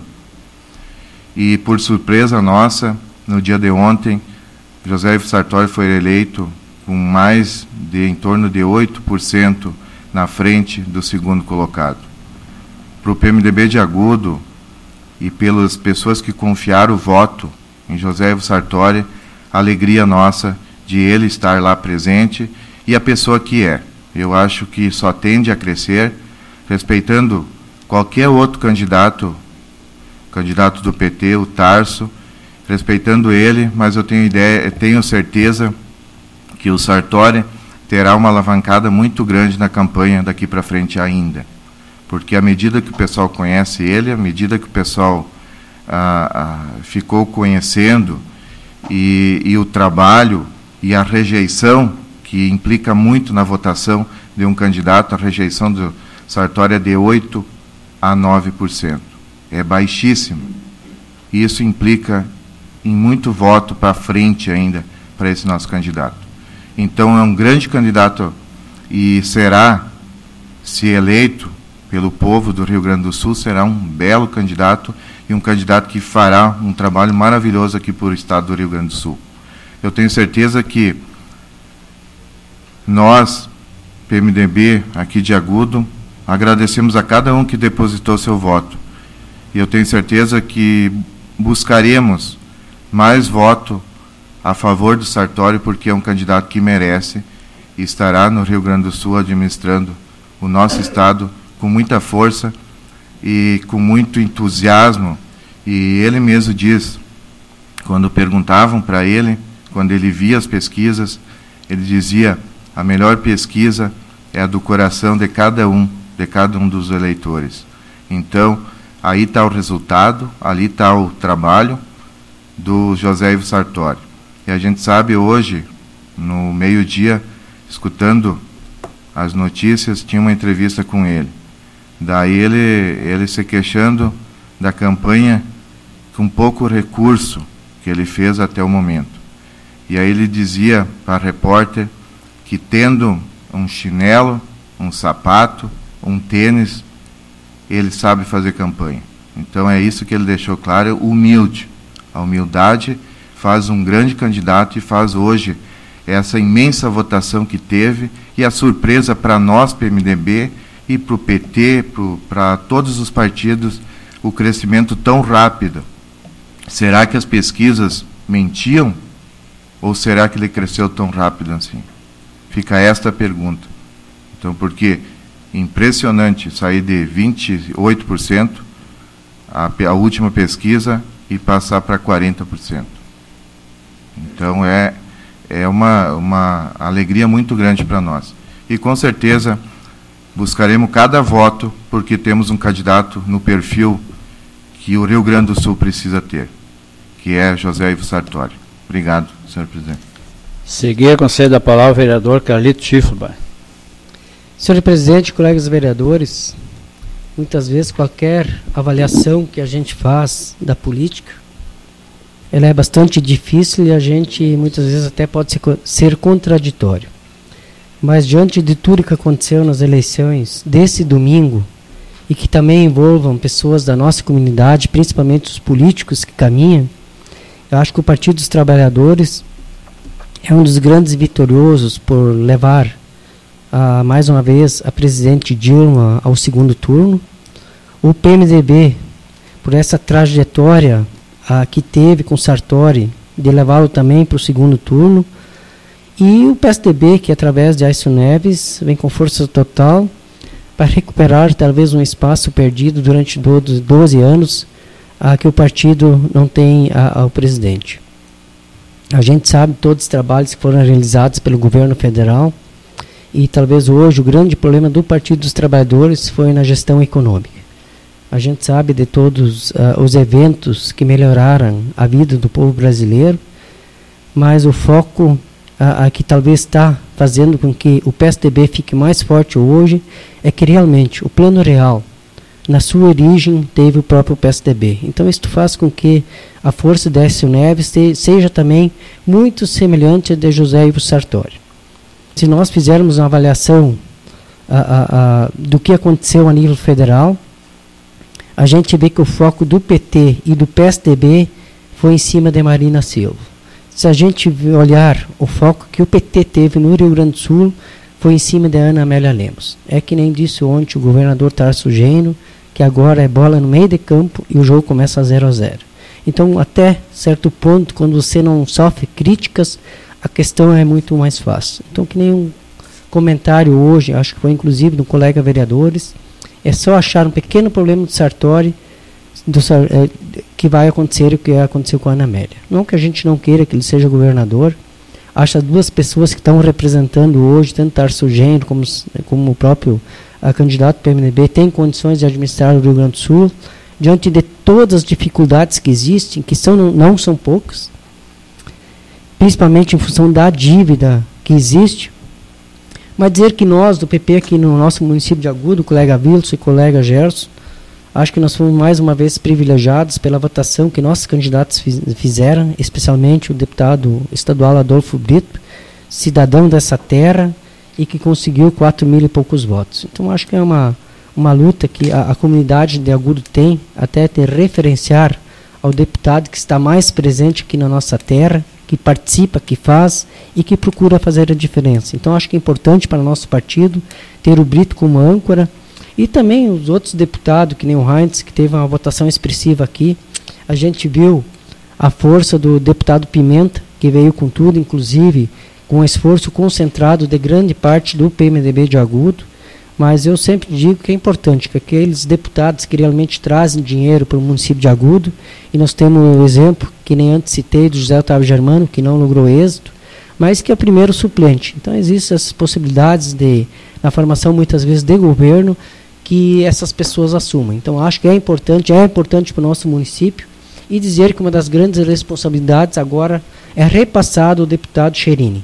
E, por surpresa nossa, no dia de ontem, José Ivo Sartori foi eleito com mais de em torno de oito por cento na frente do segundo colocado. Para o P M D B de Agudo e pelas pessoas que confiaram o voto em José Ivo Sartori, a alegria nossa de ele estar lá presente e a pessoa que é. Eu acho que só tende a crescer, respeitando qualquer outro candidato, candidato do P T, o Tarso, respeitando ele, mas eu tenho ideia, tenho certeza que o Sartori terá uma alavancada muito grande na campanha daqui para frente ainda. Porque à medida que o pessoal conhece ele, à medida que o pessoal ah, ah, ficou conhecendo e, e o trabalho e a rejeição, que implica muito na votação de um candidato, a rejeição do Sartori é de oito a nove por cento. É baixíssimo. E isso implica em muito voto para frente ainda para esse nosso candidato. Então é um grande candidato e será, se eleito pelo povo do Rio Grande do Sul, será um belo candidato e um candidato que fará um trabalho maravilhoso aqui para o estado do Rio Grande do Sul. Eu tenho certeza que nós, P M D B, aqui de Agudo, agradecemos a cada um que depositou seu voto. E eu tenho certeza que buscaremos mais voto a favor do Sartori, porque é um candidato que merece e estará no Rio Grande do Sul administrando o nosso estado com muita força e com muito entusiasmo. E ele mesmo diz, quando perguntavam para ele, quando ele via as pesquisas, ele dizia: a melhor pesquisa é a do coração de cada um, de cada um dos eleitores. Então, aí está o resultado, ali está o trabalho do José Ivo Sartori. E a gente sabe hoje, no meio-dia, escutando as notícias, tinha uma entrevista com ele. Daí ele, ele se queixando da campanha com pouco recurso que ele fez até o momento. E aí ele dizia para a repórter que tendo um chinelo, um sapato, um tênis, ele sabe fazer campanha. Então é isso que ele deixou claro, humilde. A humildade faz um grande candidato e faz hoje essa imensa votação que teve e a surpresa para nós, P M D B, e para o P T, para todos os partidos, o crescimento tão rápido. Será que as pesquisas mentiam? Ou será que ele cresceu tão rápido assim? Fica esta pergunta. Então, porque impressionante sair de vinte e oito por cento a, a última pesquisa e passar para quarenta por cento. Então, é, é uma, uma alegria muito grande para nós. E, com certeza, buscaremos cada voto, porque temos um candidato no perfil que o Rio Grande do Sul precisa ter, que é José Ivo Sartori. Obrigado, senhor presidente. Seguir, concedo a palavra ao vereador Carlito Schiffelbein. Senhor presidente, colegas vereadores, muitas vezes qualquer avaliação que a gente faz da política, ela é bastante difícil e a gente muitas vezes até pode ser, ser contraditório. Mas diante de tudo que aconteceu nas eleições desse domingo, e que também envolvam pessoas da nossa comunidade, principalmente os políticos que caminham, eu acho que o Partido dos Trabalhadores é um dos grandes vitoriosos por levar uh, mais uma vez a presidente Dilma ao segundo turno. O P M D B, por essa trajetória uh, que teve com Sartori, de levá-lo também para o segundo turno. E o P S D B, que através de Aécio Neves vem com força total para recuperar talvez um espaço perdido durante doze anos a que o partido não tem a, ao presidente. A gente sabe todos os trabalhos que foram realizados pelo governo federal e talvez hoje o grande problema do Partido dos Trabalhadores foi na gestão econômica. A gente sabe de todos uh, os eventos que melhoraram a vida do povo brasileiro, mas o foco uh, uh, que talvez está fazendo com que o P S D B fique mais forte hoje é que realmente o plano real, na sua origem, teve o próprio P S D B. Então isso faz com que a força de Aécio Neves te, seja também muito semelhante à de José Ivo Sartori. Se nós fizermos uma avaliação a, a, a, do que aconteceu a nível federal, a gente vê que o foco do P T e do P S D B foi em cima de Marina Silva. Se a gente olhar o foco que o P T teve no Rio Grande do Sul, foi em cima de Ana Amélia Lemos. É que nem disse ontem o governador Tarso Genro, que agora é bola no meio de campo e o jogo começa a zero a zero. Então, até certo ponto, quando você não sofre críticas, a questão é muito mais fácil. Então, que nem um comentário hoje, acho que foi inclusive do colega vereadores, é só achar um pequeno problema do Sartori do, é, que vai acontecer o que aconteceu com a Ana Amélia. Não que a gente não queira que ele seja governador, acho que duas pessoas que estão representando hoje, tanto Tarso Genro como, como o próprio a candidato do P M D B, têm condições de administrar o Rio Grande do Sul, diante de todas as dificuldades que existem, que são, não são poucas, principalmente em função da dívida que existe. Mas dizer que nós, do P P, aqui no nosso município de Agudo, o colega Wilson e o colega Gerson, acho que nós fomos mais uma vez privilegiados pela votação que nossos candidatos fizeram, especialmente o deputado estadual Adolfo Brito, cidadão dessa terra, e que conseguiu quatro mil e poucos votos. Então, acho que é uma, uma luta que a, a comunidade de Agudo tem, até ter referenciar ao deputado que está mais presente aqui na nossa terra, que participa, que faz e que procura fazer a diferença. Então, acho que é importante para o nosso partido ter o Brito como âncora e também os outros deputados, que nem o Heinz, que teve uma votação expressiva aqui. A gente viu a força do deputado Pimenta, que veio com tudo, inclusive com um esforço concentrado de grande parte do P M D B de Agudo, mas eu sempre digo que é importante que aqueles deputados que realmente trazem dinheiro para o município de Agudo, e nós temos o exemplo, que nem antes citei, do José Otávio Germano, que não logrou êxito, mas que é o primeiro suplente. Então existem essas possibilidades de, na formação muitas vezes de governo, que essas pessoas assumam. Então acho que é importante, é importante para o nosso município, e dizer que uma das grandes responsabilidades agora é repassado ao deputado Cherini.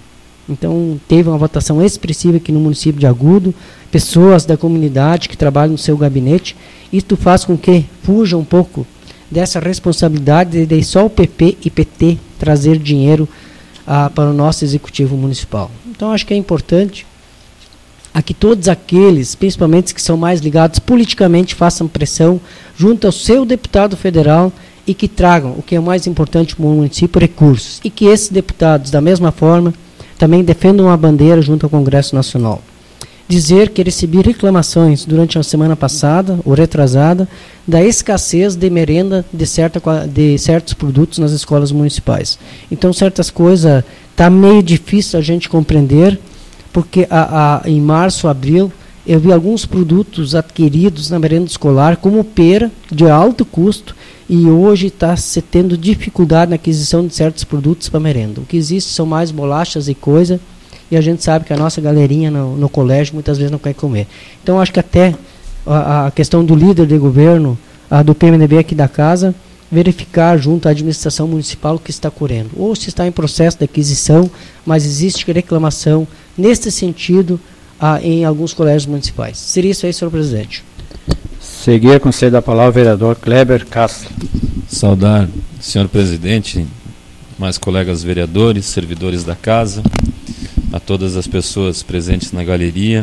Então, teve uma votação expressiva aqui no município de Agudo, pessoas da comunidade que trabalham no seu gabinete. Isto faz com que fuja um pouco dessa responsabilidade de só o P P e P T trazer dinheiro ah, para o nosso executivo municipal. Então, acho que é importante a que todos aqueles, principalmente que são mais ligados politicamente, façam pressão junto ao seu deputado federal e que tragam, o que é mais importante para o município, recursos. E que esses deputados, da mesma forma, também defendam a bandeira junto ao Congresso Nacional. Dizer que recebi reclamações durante a semana passada, ou retrasada, da escassez de merenda de, certa, de certos produtos nas escolas municipais. Então, certas coisas está meio difícil a gente compreender, porque a, a, em março, abril, eu vi alguns produtos adquiridos na merenda escolar, como pera, de alto custo, e hoje está se tendo dificuldade na aquisição de certos produtos para merenda. O que existe são mais bolachas e coisa, e a gente sabe que a nossa galerinha no, no colégio muitas vezes não quer comer. Então, acho que até a, a questão do líder de governo, a do P M D B aqui da casa, verificar junto à administração municipal o que está ocorrendo. Ou se está em processo de aquisição, mas existe reclamação nesse sentido ah, em alguns colégios municipais. Seria isso aí, senhor presidente. Seguir, concedo a palavra ao vereador Kleber Castro. Saudar, senhor presidente, mais colegas vereadores, servidores da casa, a todas as pessoas presentes na galeria.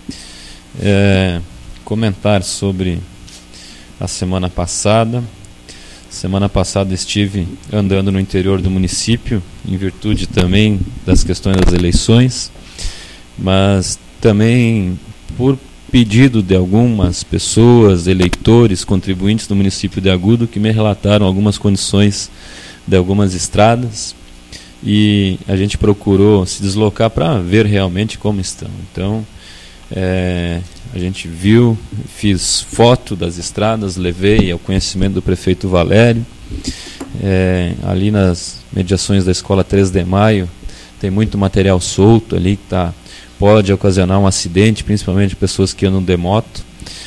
É, comentar sobre a semana passada. Semana passada estive andando no interior do município, em virtude também das questões das eleições, mas também por pedido de algumas pessoas, eleitores, contribuintes do município de Agudo, que me relataram algumas condições de algumas estradas, e a gente procurou se deslocar para ver realmente como estão. Então, é, a gente viu, fiz foto das estradas, levei ao conhecimento do prefeito Valério. É, ali nas mediações da escola três de maio tem muito material solto ali que tá, pode ocasionar um acidente, principalmente pessoas que andam de moto,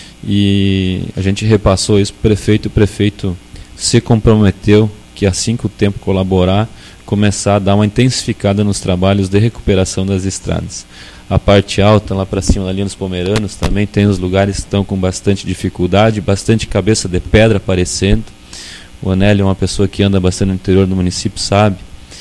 e a gente repassou isso para o prefeito. O prefeito se comprometeu que assim que o tempo colaborar, começar a dar uma intensificada nos trabalhos de recuperação das estradas. A parte alta, lá para cima, ali nos Pomeranos, também tem os lugares que estão com bastante dificuldade, bastante cabeça de pedra aparecendo. O Anélio é uma pessoa que anda bastante no interior do município, sabe?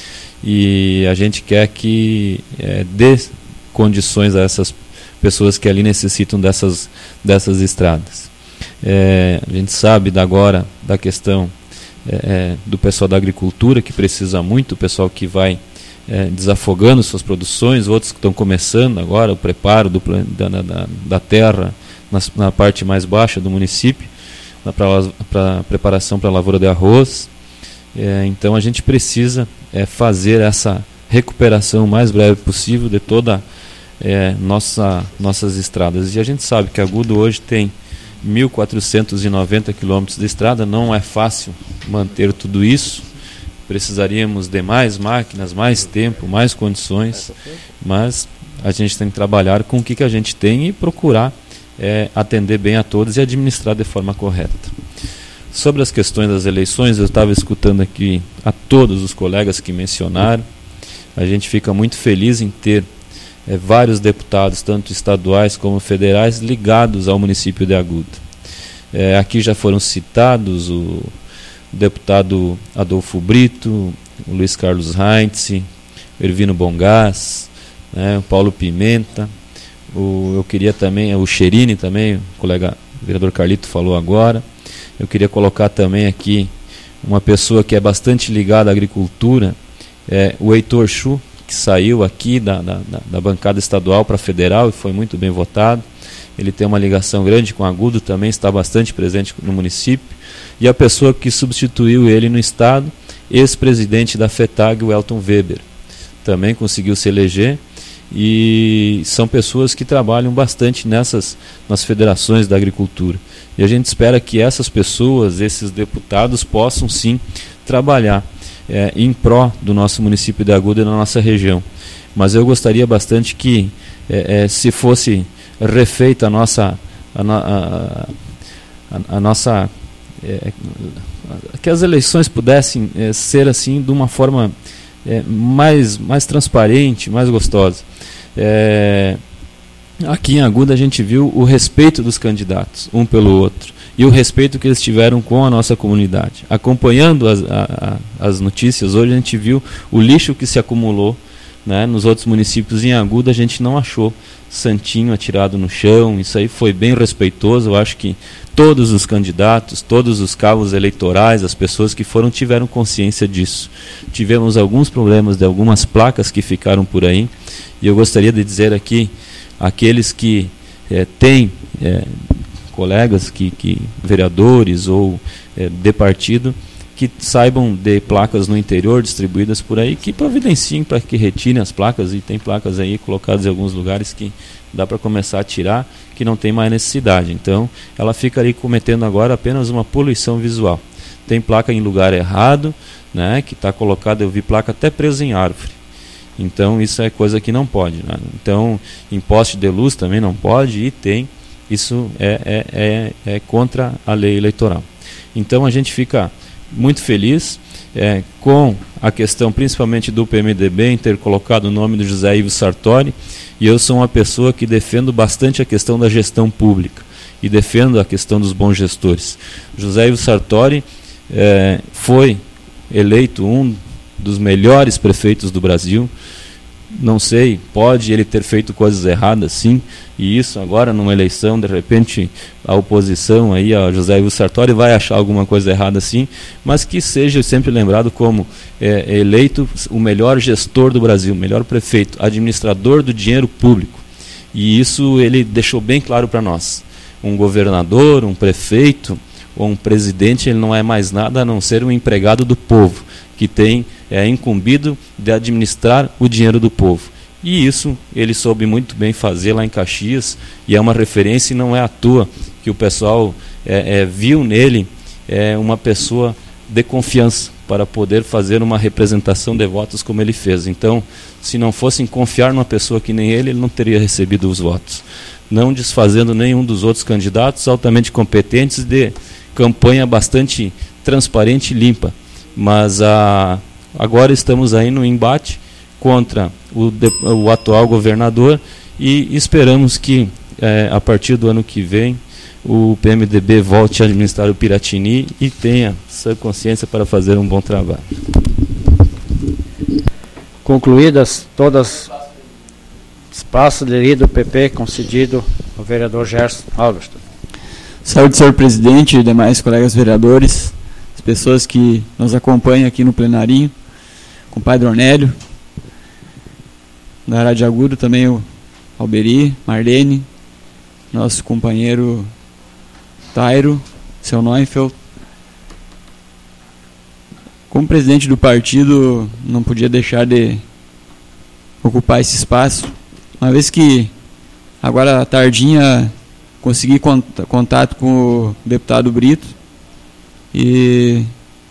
E a gente quer que é, dê condições a essas pessoas que ali necessitam dessas, dessas estradas. É, a gente sabe da agora da questão é, do pessoal da agricultura, que precisa muito, o pessoal que vai É, desafogando suas produções, outros que estão começando agora o preparo do, da, da, da terra nas, na parte mais baixa do município, para preparação para a lavoura de arroz. É, então a gente precisa é, fazer essa recuperação o mais breve possível de toda é, nossa, nossas estradas. E a gente sabe que Agudo hoje tem mil quatrocentos e noventa quilômetros de estrada, não é fácil manter tudo isso. Precisaríamos de mais máquinas, mais tempo, mais condições, mas a gente tem que trabalhar com o que, que a gente tem e procurar é, atender bem a todos e administrar de forma correta. Sobre as questões das eleições, eu estava escutando aqui a todos os colegas que mencionaram. A gente fica muito feliz em ter é, vários deputados, tanto estaduais como federais, ligados ao município de Agudo. É, aqui já foram citados o o deputado Adolfo Brito, o Luiz Carlos Heinz, o Ervino Bongás, né, o Paulo Pimenta, o, eu queria também, o Cherini também, o colega o vereador Carlito falou agora. Eu queria colocar também aqui uma pessoa que é bastante ligada à agricultura, é, o Heitor Chu, que saiu aqui da, da, da bancada estadual para federal e foi muito bem votado. Ele tem uma ligação grande com Agudo, também está bastante presente no município. E a pessoa que substituiu ele no estado, ex-presidente da FETAG, o Elton Weber, também conseguiu se eleger, e são pessoas que trabalham bastante nessas nas federações da agricultura. E a gente espera que essas pessoas, esses deputados, possam sim trabalhar é, em pró do nosso município de Agudo e da nossa região. Mas eu gostaria bastante que, é, é, se fosse refeita a nossa a, a, a, a nossa é, que as eleições pudessem é, ser assim de uma forma é, mais, mais transparente, mais gostosa. É, aqui em Agudo a gente viu o respeito dos candidatos, um pelo outro, e o respeito que eles tiveram com a nossa comunidade. Acompanhando as, a, a, as notícias, hoje a gente viu o lixo que se acumulou, né, nos outros municípios. Em Agudo a gente não achou santinho atirado no chão, isso aí foi bem respeitoso. Eu acho que todos os candidatos, todos os cabos eleitorais, as pessoas que foram, tiveram consciência disso. Tivemos alguns problemas de algumas placas que ficaram por aí, e eu gostaria de dizer aqui, aqueles que é, têm é, colegas, que, que, vereadores ou é, de partido, que saibam de placas no interior distribuídas por aí, que providenciem para que retirem as placas, e tem placas aí colocadas em alguns lugares que dá para começar a tirar, que não tem mais necessidade. Então, ela fica ali cometendo agora apenas uma poluição visual. Tem placa em lugar errado, né, que está colocada, eu vi placa até presa em árvore. Então, isso é coisa que não pode, né? Então, em poste de luz também não pode, e tem, isso é, é, é, é contra a lei eleitoral. Então, a gente fica muito feliz é, com a questão principalmente do P M D B em ter colocado o nome do José Ivo Sartori, e eu sou uma pessoa que defendo bastante a questão da gestão pública e defendo a questão dos bons gestores. José Ivo Sartori é, foi eleito um dos melhores prefeitos do Brasil. Não sei, pode ele ter feito coisas erradas, sim, e isso agora numa eleição, de repente a oposição aí, a José Ivo Sartori, vai achar alguma coisa errada, sim, mas que seja sempre lembrado como é, eleito o melhor gestor do Brasil, o melhor prefeito, administrador do dinheiro público, e isso ele deixou bem claro para nós. Um governador, um prefeito ou um presidente, ele não é mais nada a não ser um empregado do povo, que tem é incumbido de administrar o dinheiro do povo. E isso ele soube muito bem fazer lá em Caxias, e é uma referência, e não é à toa que o pessoal é, é, viu nele é, uma pessoa de confiança para poder fazer uma representação de votos como ele fez. Então, se não fossem confiar numa pessoa que nem ele, ele não teria recebido os votos. Não desfazendo nenhum dos outros candidatos altamente competentes, de campanha bastante transparente e limpa. Mas a agora estamos aí no embate contra o, de, o atual governador, e esperamos que é, a partir do ano que vem o P M D B volte a administrar o Piratini e tenha sua consciência para fazer um bom trabalho. Concluídas todas espaço de do P P concedido ao vereador Gerson Augusto. Saúde, senhor presidente e demais colegas vereadores, as pessoas que nos acompanham aqui no plenarinho, compadre Ornélio, da Rádio Agudo, também o Alberi, Marlene, nosso companheiro Tairo, seu Neufeld. Como presidente do partido, não podia deixar de ocupar esse espaço, uma vez que agora à tardinha consegui contato com o deputado Brito, e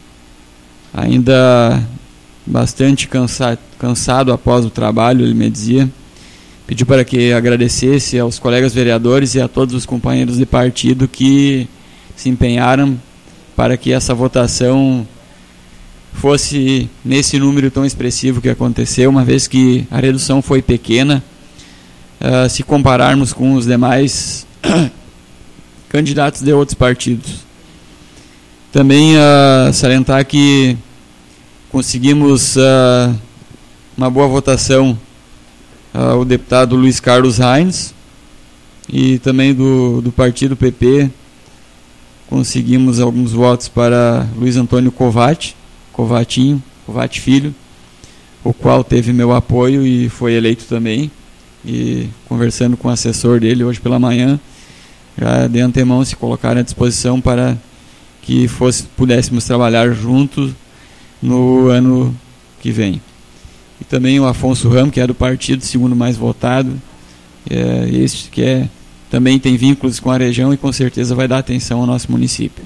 ainda bastante cansado, cansado após o trabalho, ele me dizia, pediu para que agradecesse aos colegas vereadores e a todos os companheiros de partido que se empenharam para que essa votação fosse nesse número tão expressivo que aconteceu, uma vez que a redução foi pequena, uh, se compararmos com os demais candidatos de outros partidos. Também uh, salientar que conseguimos uh, uma boa votação, uh, o deputado Luiz Carlos Reins, e também do, do partido P P conseguimos alguns votos para Luiz Antônio Covatti, Covatinho, Covatti Filho, o qual teve meu apoio e foi eleito também, e conversando com o assessor dele hoje pela manhã, já de antemão se colocaram à disposição para que fosse, pudéssemos trabalhar juntos no ano que vem. E também o Afonso Ramos, que é do partido, segundo mais votado, é, este que é, também tem vínculos com a região e com certeza vai dar atenção ao nosso município.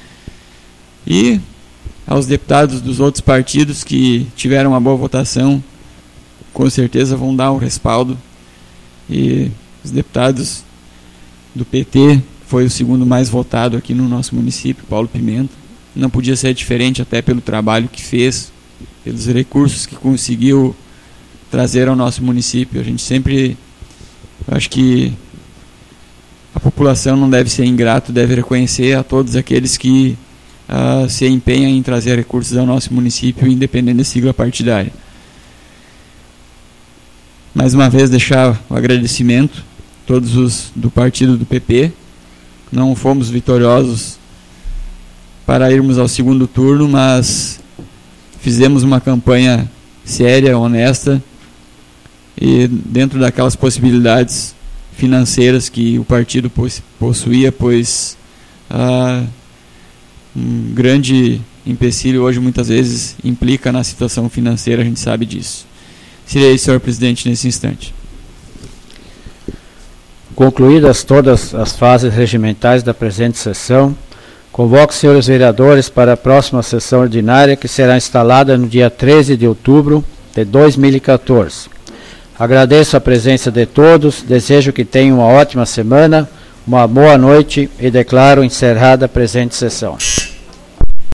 E aos deputados dos outros partidos que tiveram uma boa votação, com certeza vão dar um respaldo, e os deputados do P T foi o segundo mais votado aqui no nosso município, Paulo Pimenta. Não podia ser diferente, até pelo trabalho que fez, pelos recursos que conseguiu trazer ao nosso município. A gente sempre, eu acho que a população não deve ser ingrato, deve reconhecer a todos aqueles que uh, se empenham em trazer recursos ao nosso município, independente da sigla partidária. Mais uma vez, deixar o agradecimento a todos os do partido do P P. Não fomos vitoriosos para irmos ao segundo turno, mas fizemos uma campanha séria, honesta, e dentro daquelas possibilidades financeiras que o partido possuía, pois ah, um grande empecilho hoje muitas vezes implica na situação financeira, a gente sabe disso. Seria isso, senhor presidente, nesse instante. Concluídas todas as fases regimentais da presente sessão, convoco os senhores vereadores para a próxima sessão ordinária, que será instalada no dia treze de outubro de dois mil e quatorze. Agradeço a presença de todos, desejo que tenham uma ótima semana, uma boa noite e declaro encerrada a presente sessão.